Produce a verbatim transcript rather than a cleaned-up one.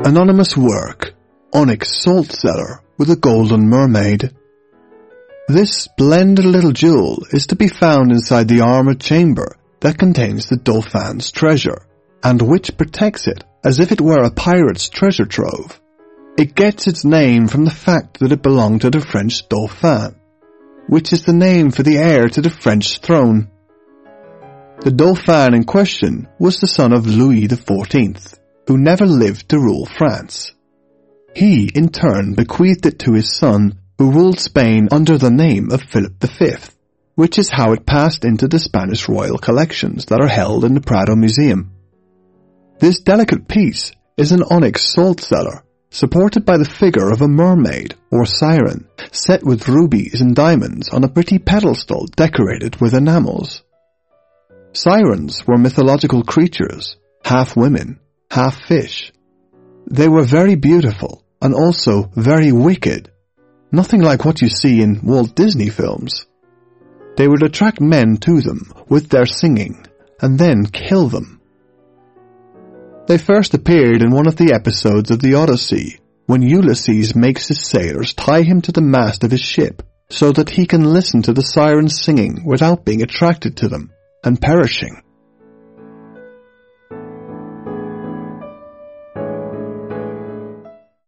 Anonymous work, onyx salt cellar with a golden mermaid. This splendid little jewel is to be found inside the armoured chamber that contains the Dauphin's treasure, and which protects it as if it were a pirate's treasure trove. It gets its name from the fact that it belonged to the French Dauphin, which is the name for the heir to the French throne. The Dauphin in question was the son of Louis the fourteenth, who never lived to rule France. He, in turn, bequeathed it to his son, who ruled Spain under the name of Philip the fifth, which is how it passed into the Spanish royal collections that are held in the Prado Museum. This delicate piece is an onyx salt cellar, supported by the figure of a mermaid, or siren, set with rubies and diamonds on a pretty pedestal decorated with enamels. Sirens were mythological creatures, half women, half fish. They were very beautiful and also very wicked, nothing like what you see in Walt Disney films. They would attract men to them with their singing and then kill them. They first appeared in one of the episodes of the Odyssey, when Ulysses makes his sailors tie him to the mast of his ship so that he can listen to the sirens singing without being attracted to them and perishing.